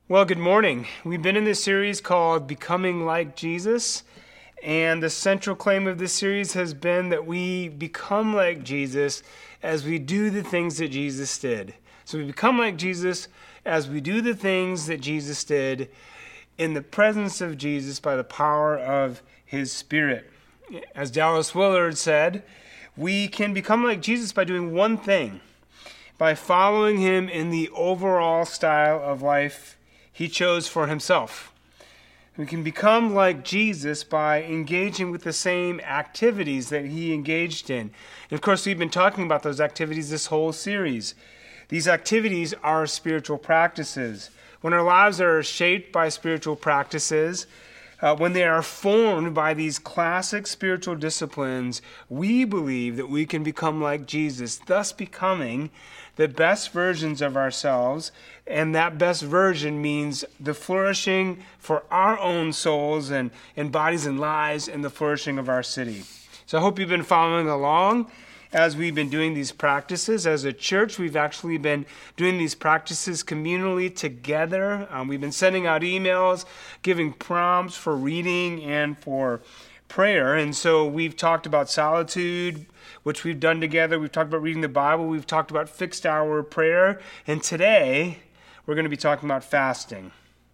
Well, good morning. We've been in this series called Becoming Like Jesus, and the central claim of this series has been that we become like Jesus as we do the things that Jesus did. So we become like Jesus as we do the things that Jesus did in the presence of Jesus by the power of His Spirit. As Dallas Willard said, we can become like Jesus by doing one thing, by following Him in the overall style of life He chose for Himself. We can become like Jesus by engaging with the same activities that He engaged in. And of course, we've been talking about those activities this whole series. These activities are spiritual practices. When our lives are shaped by spiritual practices, when they are formed by these classic spiritual disciplines, we believe that we can become like Jesus, thus becoming the best versions of ourselves, and that best version means the flourishing for our own souls and bodies and lives and the flourishing of our city. So I hope you've been following along as we've been doing these practices. As a church, we've actually been doing these practices communally together. We've been sending out emails, giving prompts for reading and for prayer. And so we've talked about solitude, which we've done together. We've talked about reading the Bible. We've talked about fixed hour prayer. And today, we're going to be talking about fasting.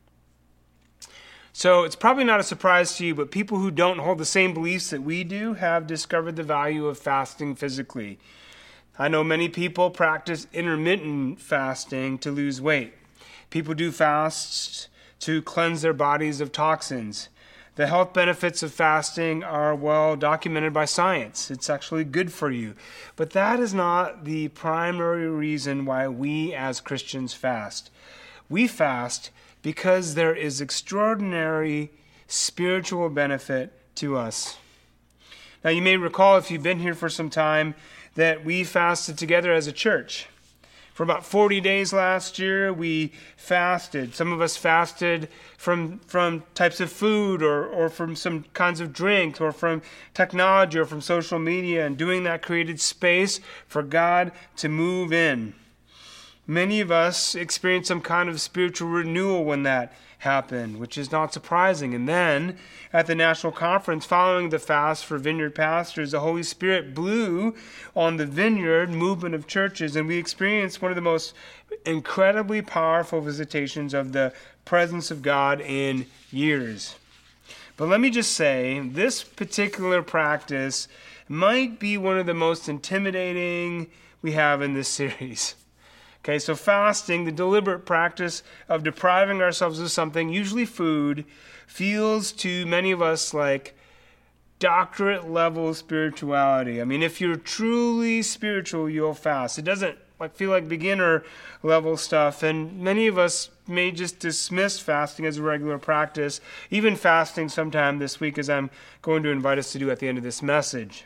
So it's probably not a surprise to you, but people who don't hold the same beliefs that we do have discovered the value of fasting physically. I know many people practice intermittent fasting to lose weight. People do fasts to cleanse their bodies of toxins. The health benefits of fasting are well documented by science. It's actually good for you. But that is not the primary reason why we as Christians fast. We fast because there is extraordinary spiritual benefit to us. Now, you may recall, if you've been here for some time, that we fasted together as a church. For about 40 days last year, we fasted. Some of us fasted from types of food or from some kinds of drinks or from technology or from social media, and doing that created space for God to move in. Many of us experienced some kind of spiritual renewal when that happened, which is not surprising. And then, at the national conference following the fast for Vineyard pastors, the Holy Spirit blew on the Vineyard movement of churches, and we experienced one of the most incredibly powerful visitations of the presence of God in years. But let me just say, this particular practice might be one of the most intimidating we have in this series. Okay, so fasting, the deliberate practice of depriving ourselves of something, usually food, feels to many of us like doctorate level spirituality. I mean, if you're truly spiritual, you'll fast. It doesn't feel like beginner level stuff, and many of us may just dismiss fasting as a regular practice, even fasting sometime this week, as I'm going to invite us to do at the end of this message.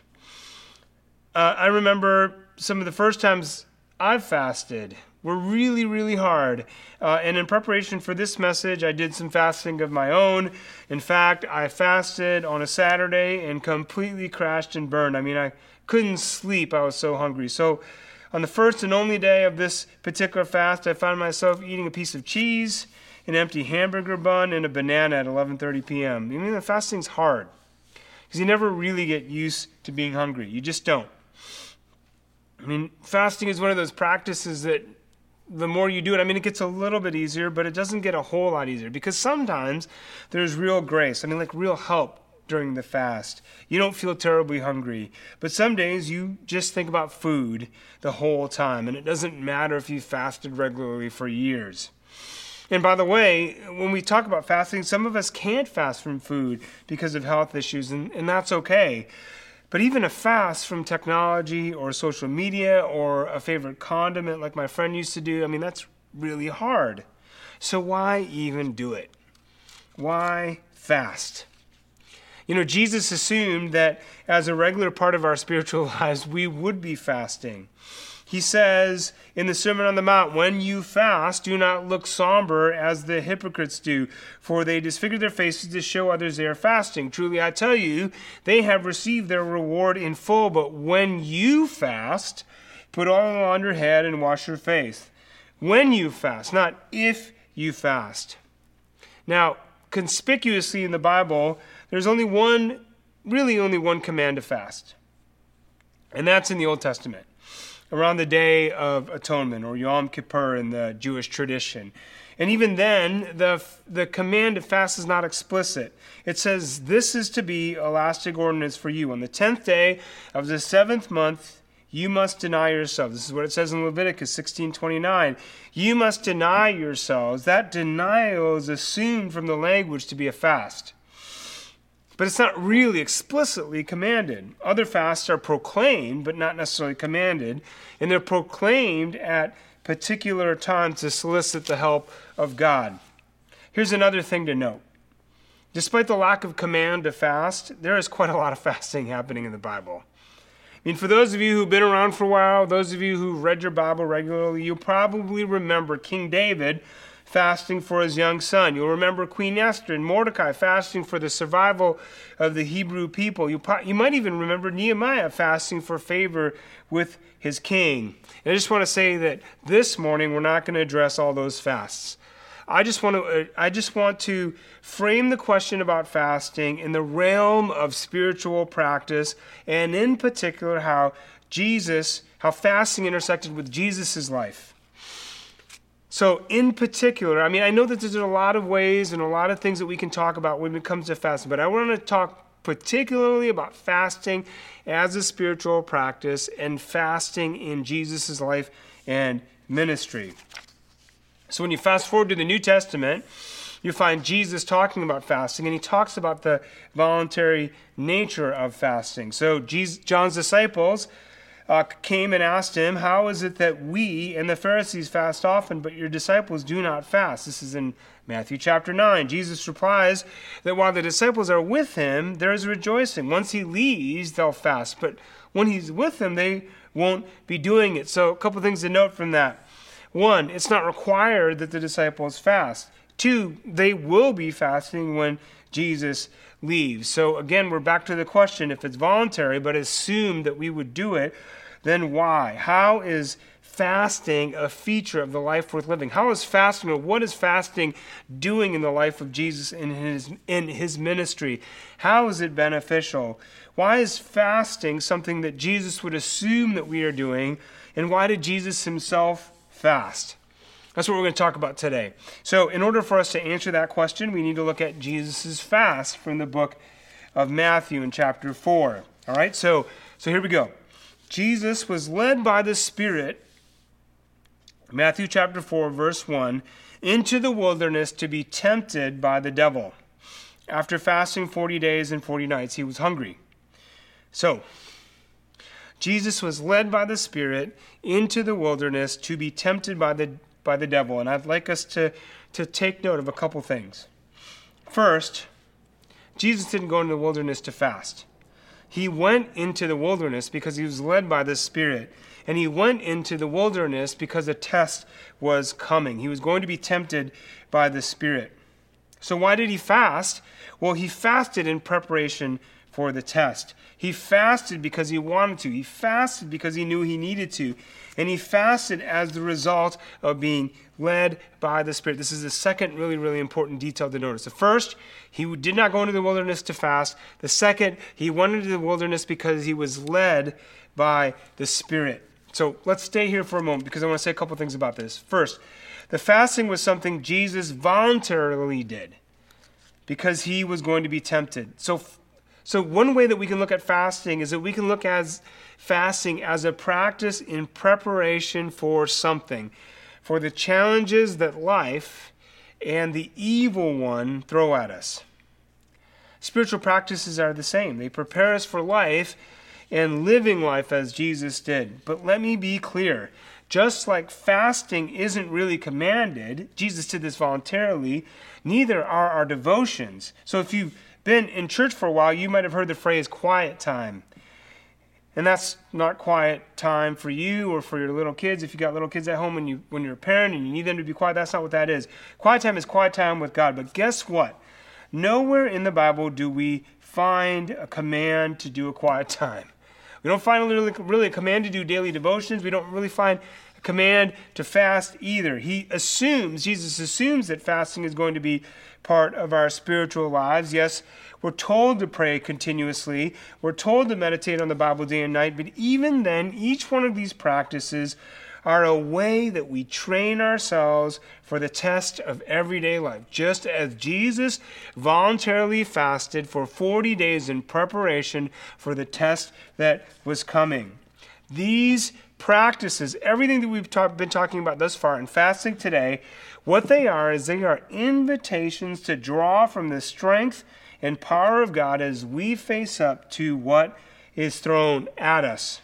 I remember some of the first times I've fasted were really, really hard. And in preparation for this message, I did some fasting of my own. In fact, I fasted on a Saturday and completely crashed and burned. I mean, I couldn't sleep. I was so hungry. So on the first and only day of this particular fast, I found myself eating a piece of cheese, an empty hamburger bun, and a banana at 11:30 p.m. I mean, the fasting's hard because you never really get used to being hungry. You just don't. I mean, fasting is one of those practices that the more you do it, I mean, it gets a little bit easier, but it doesn't get a whole lot easier because sometimes there's real grace. I mean, like real help during the fast. You don't feel terribly hungry, but some days you just think about food the whole time, and it doesn't matter if you fasted regularly for years. And by the way, when we talk about fasting, some of us can't fast from food because of health issues, and that's okay. But even a fast from technology or social media or a favorite condiment like my friend used to do, I mean, that's really hard. So why even do it? Why fast? You know, Jesus assumed that as a regular part of our spiritual lives, we would be fasting. He says in the Sermon on the Mount, when you fast, do not look somber as the hypocrites do, for they disfigure their faces to show others they are fasting. Truly, I tell you, they have received their reward in full. But when you fast, put oil on your head and wash your face. When you fast, not if you fast. Now, conspicuously in the Bible, there's only one command to fast. And that's in the Old Testament, around the Day of Atonement, or Yom Kippur in the Jewish tradition. And even then, the command to fast is not explicit. It says, this is to be a lasting ordinance for you. On the 10th day of the 7th month, you must deny yourselves. This is what it says in Leviticus 16:29. You must deny yourselves. That denial is assumed from the language to be a fast. But it's not really explicitly commanded. Other fasts are proclaimed, but not necessarily commanded. And they're proclaimed at particular times to solicit the help of God. Here's another thing to note. Despite the lack of command to fast, there is quite a lot of fasting happening in the Bible. I mean, for those of you who've been around for a while, those of you who've read your Bible regularly, you'll probably remember King David fasting for his young son. You'll remember Queen Esther and Mordecai fasting for the survival of the Hebrew people. You might even remember Nehemiah fasting for favor with his king. And I just want to say that this morning we're not going to address all those fasts. I just want to frame the question about fasting in the realm of spiritual practice, and in particular how fasting intersected with Jesus' life. So in particular, I know that there's a lot of ways and a lot of things that we can talk about when it comes to fasting, but I want to talk particularly about fasting as a spiritual practice and fasting in Jesus' life and ministry. So when you fast forward to the New Testament, you find Jesus talking about fasting, and he talks about the voluntary nature of fasting. So John's disciples came and asked him, how is it that we and the Pharisees fast often, but your disciples do not fast? This is in Matthew chapter 9. Jesus replies that while the disciples are with him, there is rejoicing. Once he leaves, they'll fast. But when he's with them, they won't be doing it. So a couple things to note from that. One, it's not required that the disciples fast. Two, they will be fasting when Jesus leaves. So again, we're back to the question, if it's voluntary, but assume that we would do it, then why? How is fasting a feature of the life worth living? How is fasting, or what is fasting doing in the life of Jesus in his ministry? How is it beneficial? Why is fasting something that Jesus would assume that we are doing? And why did Jesus himself fast? That's what we're going to talk about today. So in order for us to answer that question, we need to look at Jesus' fast from the book of Matthew in chapter 4. All right, so here we go. Jesus was led by the Spirit, Matthew chapter 4, verse 1, into the wilderness to be tempted by the devil. After fasting 40 days and 40 nights, he was hungry. So, Jesus was led by the Spirit into the wilderness to be tempted by the devil. And I'd like us to take note of a couple things. First, Jesus didn't go into the wilderness to fast. He went into the wilderness because he was led by the Spirit. And he went into the wilderness because a test was coming. He was going to be tempted by the Spirit. So why did he fast? Well, he fasted in preparation for the test. He fasted because he wanted to. He fasted because he knew he needed to. And he fasted as the result of being led by the Spirit. This is the second really, really important detail to notice. The first, he did not go into the wilderness to fast. The second, he went into the wilderness because he was led by the Spirit. So let's stay here for a moment because I want to say a couple things about this. First, the fasting was something Jesus voluntarily did because he was going to be tempted. So one way that we can look at fasting is that we can look at fasting as a practice in preparation for something, for the challenges that life and the evil one throw at us. Spiritual practices are the same. They prepare us for life and living life as Jesus did. But let me be clear. Just like fasting isn't really commanded, Jesus did this voluntarily, neither are our devotions. So if you've been in church for a while, you might have heard the phrase quiet time. And that's not quiet time for you or for your little kids. If you got little kids at home when you're a parent and you need them to be quiet, that's not what that is. Quiet time is quiet time with God. But guess what? Nowhere in the Bible do we find a command to do a quiet time. We don't find really a command to do daily devotions. We don't really find a command to fast either. Jesus assumes that fasting is going to be part of our spiritual lives. Yes, we're told to pray continuously. We're told to meditate on the Bible day and night. But even then, each one of these practices are a way that we train ourselves for the test of everyday life. Just as Jesus voluntarily fasted for 40 days in preparation for the test that was coming. These practices, everything that we've been talking about thus far in fasting today, what they are is they are invitations to draw from the strength and power of God as we face up to what is thrown at us.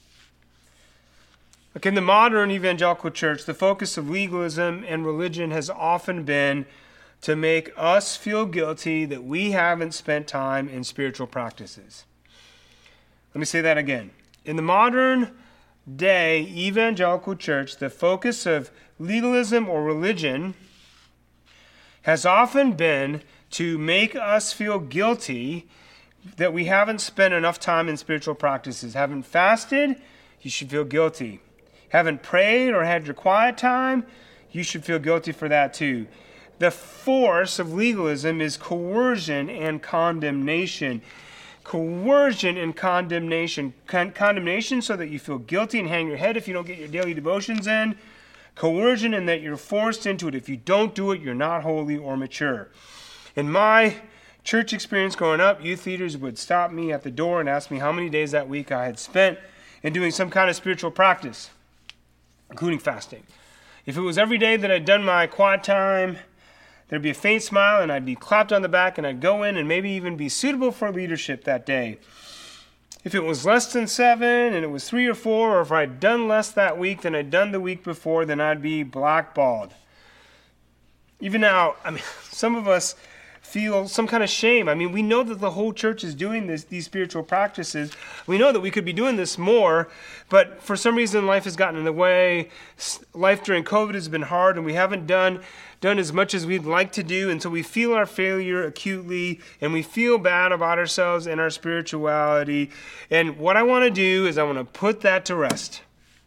Look, in the modern evangelical church, the focus of legalism and religion has often been to make us feel guilty that we haven't spent time in spiritual practices. Let me say that again. In the modern day evangelical church, the focus of legalism or religion has often been to make us feel guilty that we haven't spent enough time in spiritual practices. Haven't fasted, you should feel guilty. Haven't prayed or had your quiet time, you should feel guilty for that too. The force of legalism is coercion and condemnation. Coercion and condemnation. Condemnation so that you feel guilty and hang your head if you don't get your daily devotions in. Coercion in that you're forced into it. If you don't do it, you're not holy or mature. In my church experience growing up, youth leaders would stop me at the door and ask me how many days that week I had spent in doing some kind of spiritual practice, including fasting. If it was every day that I'd done my quiet time, there'd be a faint smile and I'd be clapped on the back and I'd go in and maybe even be suitable for leadership that day. If it was less than 7 and it was 3 or 4, or if I'd done less that week than I'd done the week before, then I'd be blackballed. Even now, some of us feel some kind of shame. We know that the whole church is doing these spiritual practices. We know that we could be doing this more, but for some reason life has gotten in the way. Life during COVID has been hard, and we haven't done as much as we'd like to do, and so we feel our failure acutely, and we feel bad about ourselves and our spirituality. And what I want to do is I want to put that to rest.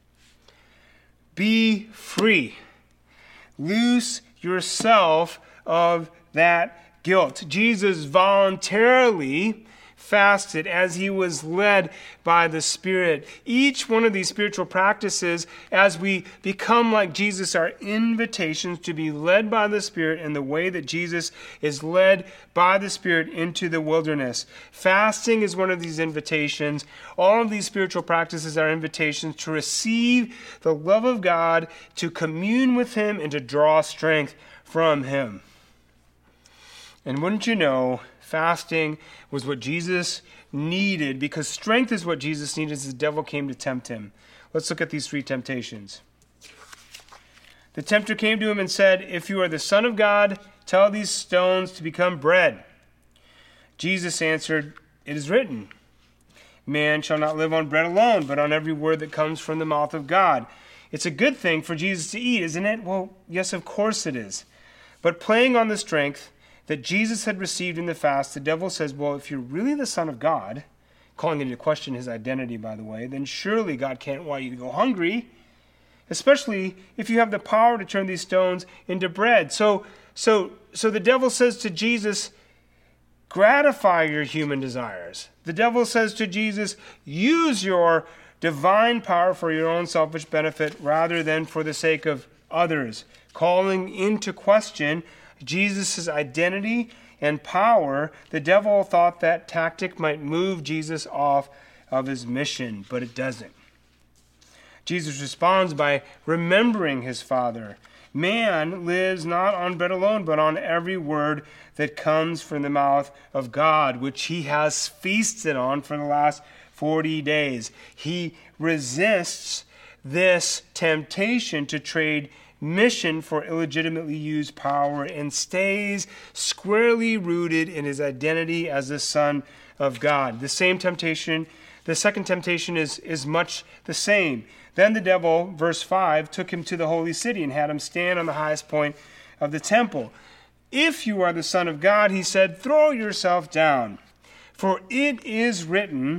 Be free. Loose yourself of that guilt. Jesus voluntarily fasted as he was led by the Spirit. Each one of these spiritual practices, as we become like Jesus, are invitations to be led by the Spirit in the way that Jesus is led by the Spirit into the wilderness. Fasting is one of these invitations. All of these spiritual practices are invitations to receive the love of God, to commune with him, and to draw strength from him. And wouldn't you know, fasting was what Jesus needed, because strength is what Jesus needed as the devil came to tempt him. Let's look at these 3 temptations. The tempter came to him and said, "If you are the Son of God, tell these stones to become bread." Jesus answered, "It is written, man shall not live on bread alone, but on every word that comes from the mouth of God." It's a good thing for Jesus to eat, isn't it? Well, yes, of course it is. But playing on the strength that Jesus had received in the fast, the devil says, well, if you're really the Son of God, calling into question his identity, by the way, then surely God can't want you to go hungry, especially if you have the power to turn these stones into bread. So the devil says to Jesus, gratify your human desires. The devil says to Jesus, use your divine power for your own selfish benefit rather than for the sake of others, calling into question Jesus' identity and power. The devil thought that tactic might move Jesus off of his mission, but it doesn't. Jesus responds by remembering his Father. Man lives not on bread alone, but on every word that comes from the mouth of God, which he has feasted on for the last 40 days. He resists this temptation to trade mission for illegitimately used power and stays squarely rooted in his identity as the Son of God. The second temptation is much the same. Then the devil, verse 5, took him to the holy city and had him stand on the highest point of the temple. If you are the Son of God, he said, throw yourself down, for it is written,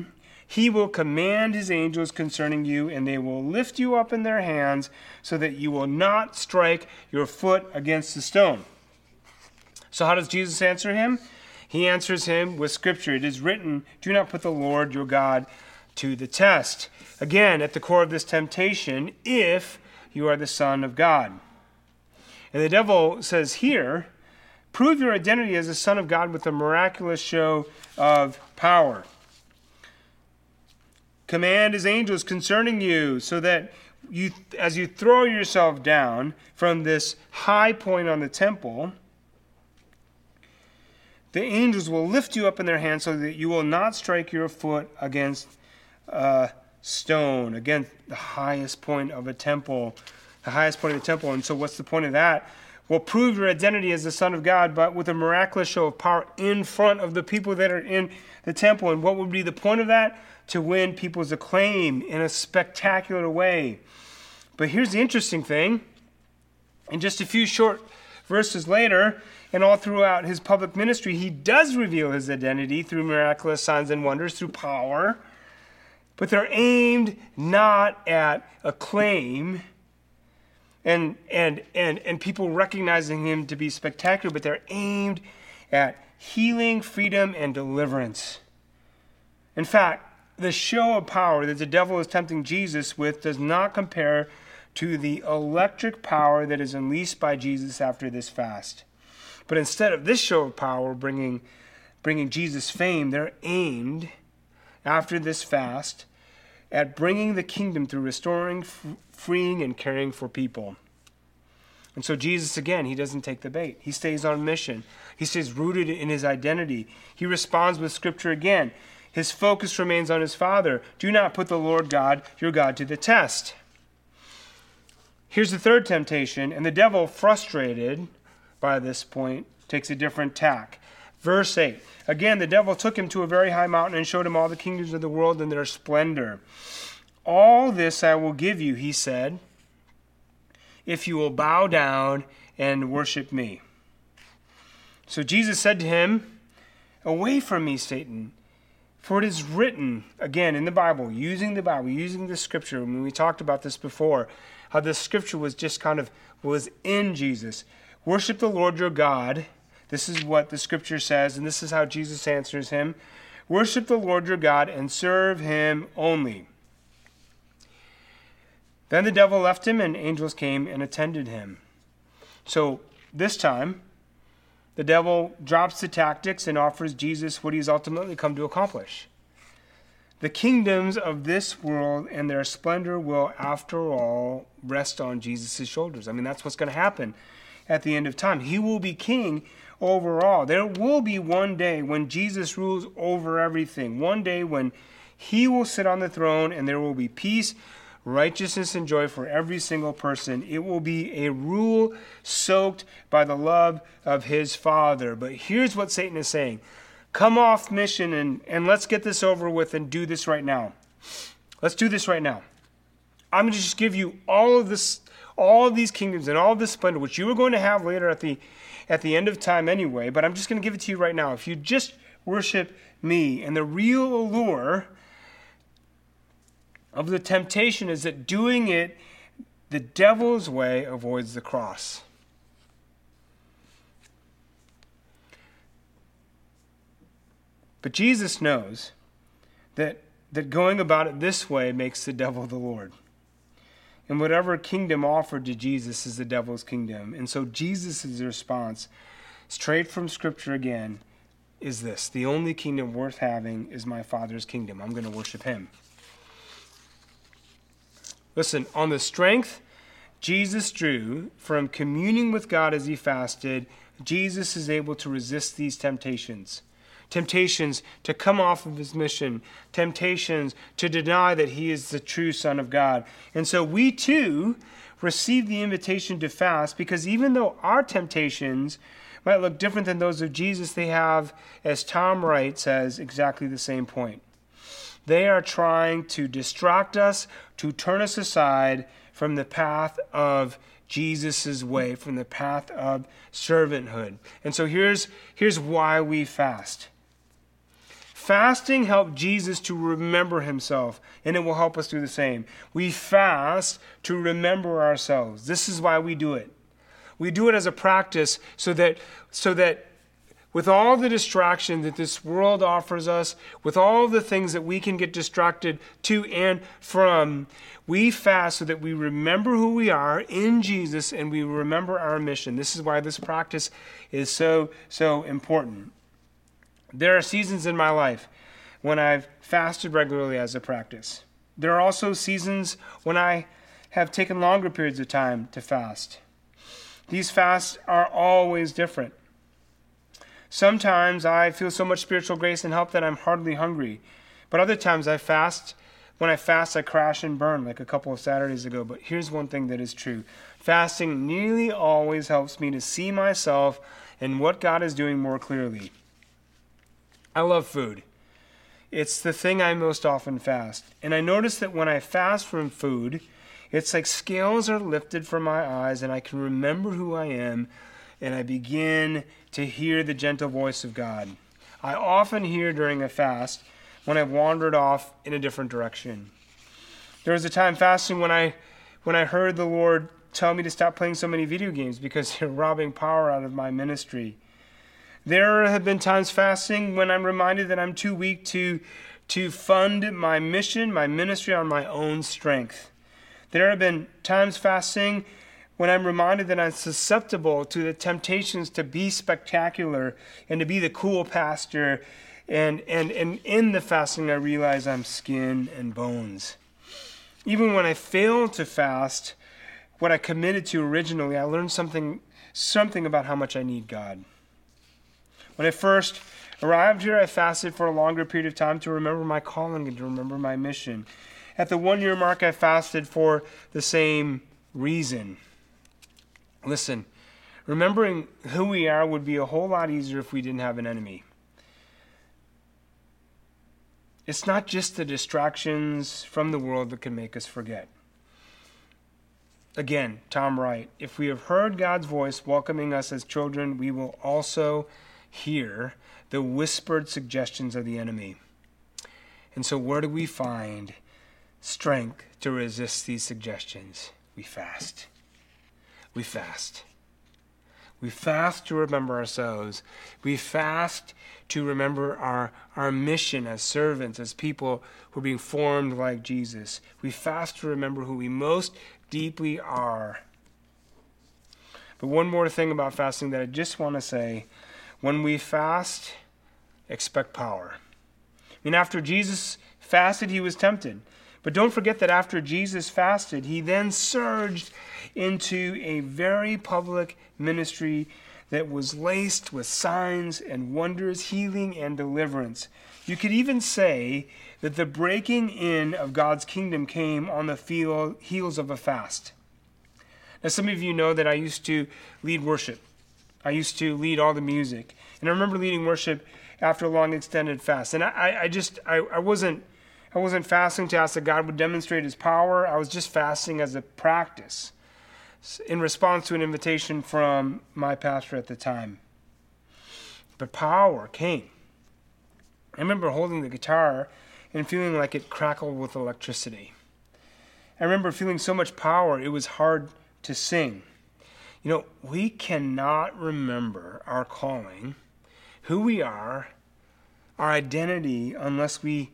He will command his angels concerning you, and they will lift you up in their hands so that you will not strike your foot against a stone. So how does Jesus answer him? He answers him with Scripture. It is written, do not put the Lord your God to the test. Again, at the core of this temptation, if you are the Son of God. And the devil says here, prove your identity as a son of God with a miraculous show of power. Command his angels concerning you so that you, as you throw yourself down from this high point on the temple, the angels will lift you up in their hands so that you will not strike your foot against a stone, against the highest point of a temple, the highest point of the temple. And so what's the point of that? Well, prove your identity as the Son of God, but with a miraculous show of power in front of the people that are in the temple. And what would be the point of that? To win people's acclaim in a spectacular way. But here's the interesting thing. In just a few short verses later, and all throughout his public ministry, he does reveal his identity through miraculous signs and wonders, through power. But they're aimed not at acclaim and people recognizing him to be spectacular, but they're aimed at healing, freedom, and deliverance. In fact, the show of power that the devil is tempting Jesus with does not compare to the electric power that is unleashed by Jesus after this fast. But instead of this show of power bringing Jesus fame, they're aimed, after this fast, at bringing the kingdom through restoring, freeing, and caring for people. And so Jesus, again, he doesn't take the bait. He stays on mission. He stays rooted in his identity. He responds with Scripture again. His focus remains on his Father. Do not put the Lord God, your God, to the test. Here's the third temptation, and the devil, frustrated by this point, takes a different tack. Verse 8. Again, the devil took him to a very high mountain and showed him all the kingdoms of the world and their splendor. All this I will give you, he said, if you will bow down and worship me. So Jesus said to him, away from me, Satan, for it is written, again in the Bible, using the Scripture. When we talked about this before, how the Scripture was just was in Jesus. Worship the Lord your God. This is what the Scripture says, and this is how Jesus answers him. Worship the Lord your God and serve him only. Then the devil left him, and angels came and attended him. So this time, the devil drops the tactics and offers Jesus what he's ultimately come to accomplish. The kingdoms of this world and their splendor will, after all, rest on Jesus' shoulders. I mean, that's what's going to happen at the end of time. He will be king over all. There will be one day when Jesus rules over everything. One day when he will sit on the throne and there will be peace, righteousness, and joy for every single person. It will be a rule soaked by the love of his Father. But here's what Satan is saying. Come off mission and let's get this over with and do this right now. Let's do this right now. I'm going to just give you all of these kingdoms and all of this splendor, which you are going to have later at the end of time anyway, but I'm just going to give it to you right now. If you just worship me. And the real allure of the temptation is that doing it the devil's way avoids the cross. But Jesus knows that going about it this way makes the devil the Lord. And whatever kingdom offered to Jesus is the devil's kingdom. And so Jesus' response, straight from Scripture again, is this: the only kingdom worth having is my Father's kingdom. I'm going to worship him. Listen, on the strength Jesus drew from communing with God as he fasted, Jesus is able to resist these temptations. Temptations to come off of his mission. Temptations to deny that he is the true Son of God. And so we too receive the invitation to fast, because even though our temptations might look different than those of Jesus, they have, as Tom Wright says, exactly the same point. They are trying to distract us, to turn us aside from the path of Jesus' way, from the path of servanthood. And so here's why we fast. Fasting helped Jesus to remember himself, and it will help us do the same. We fast to remember ourselves. This is why we do it. We do it as a practice so that with all the distraction that this world offers us, with all the things that we can get distracted to and from, we fast so that we remember who we are in Jesus and we remember our mission. This is why this practice is so important. There are seasons in my life when I've fasted regularly as a practice. There are also seasons when I have taken longer periods of time to fast. These fasts are always different. Sometimes I feel so much spiritual grace and help that I'm hardly hungry. But other times when I fast, I crash and burn, like a couple of Saturdays ago. But here's one thing that is true. Fasting nearly always helps me to see myself and what God is doing more clearly. I love food. It's the thing I most often fast. And I notice that when I fast from food, it's like scales are lifted from my eyes and I can remember who I am and I begin to hear the gentle voice of God. I often hear during a fast when I've wandered off in a different direction. There was a time fasting when I heard the Lord tell me to stop playing so many video games because they're robbing power out of my ministry. There have been times fasting when I'm reminded that I'm too weak to fund my mission, my ministry on my own strength. There have been times fasting when I'm reminded that I'm susceptible to the temptations to be spectacular and to be the cool pastor. And in the fasting, I realize I'm skin and bones. Even when I fail to fast what I committed to originally, I learned something about how much I need God. When I first arrived here, I fasted for a longer period of time to remember my calling and to remember my mission. At the 1-year mark, I fasted for the same reason. Listen, remembering who we are would be a whole lot easier if we didn't have an enemy. It's not just the distractions from the world that can make us forget. Again, Tom Wright, if we have heard God's voice welcoming us as children, we will also hear the whispered suggestions of the enemy. And so where do we find strength to resist these suggestions? We fast. We fast. We fast to remember ourselves. We fast to remember our mission as servants, as people who are being formed like Jesus. We fast to remember who we most deeply are. But one more thing about fasting that I just want to say. When we fast, expect power. I mean, after Jesus fasted, he was tempted. But don't forget that after Jesus fasted, he then surged into a very public ministry that was laced with signs and wonders, healing and deliverance. You could even say that the breaking in of God's kingdom came on the heels of a fast. Now, some of you know that I used to lead worship. I used to lead all the music. And I remember leading worship after a long extended fast. And I wasn't fasting to ask that God would demonstrate his power. I was just fasting as a practice in response to an invitation from my pastor at the time. But power came. I remember holding the guitar and feeling like it crackled with electricity. I remember feeling so much power, it was hard to sing. You know, we cannot remember our calling, who we are, our identity, unless we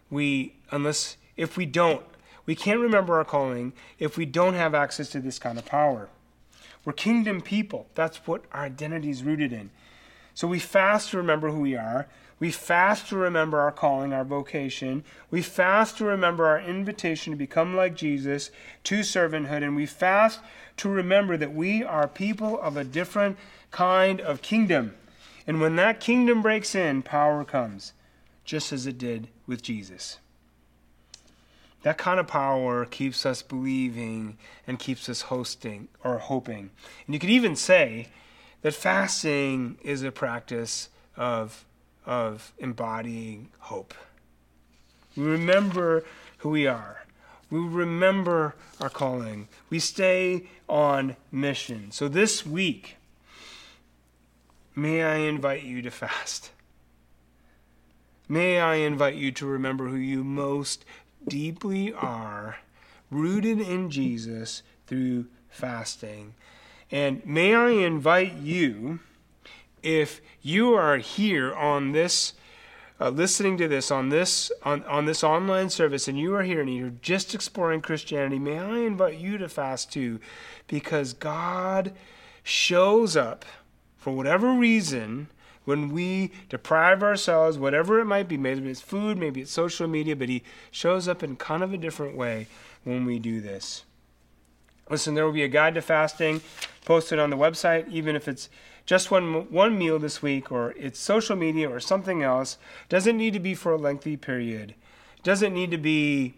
can't remember our calling if we don't have access to this kind of power. We're kingdom people. That's what our identity is rooted in. So we fast to remember who we are. We fast to remember our calling, our vocation. We fast to remember our invitation to become like Jesus, to servanthood. And we fast to remember that we are people of a different kind of kingdom. And when that kingdom breaks in, power comes, just as it did with Jesus. That kind of power keeps us believing and keeps us hoping. And you could even say that fasting is a practice of embodying hope. We remember who we are. We remember our calling. We stay on mission. So this week, may I invite you to fast. May I invite you to remember who you most deeply are, rooted in Jesus through fasting. And may I invite you, if you are here on this, listening to this on this online service, and you are here and you're just exploring Christianity, may I invite you to fast too, because God shows up for whatever reason when we deprive ourselves, whatever it might be, maybe it's food, maybe it's social media, but he shows up in kind of a different way when we do this. Listen, there will be a guide to fasting posted on the website, even if it's just one meal this week, or it's social media or something else. It doesn't need to be for a lengthy period. It doesn't need to be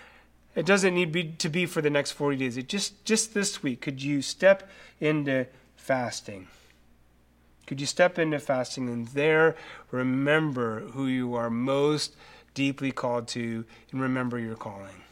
for the next 40 days. Just this week, could you step into fasting? Could you step into fasting and there remember who you are most deeply called to, and remember your calling?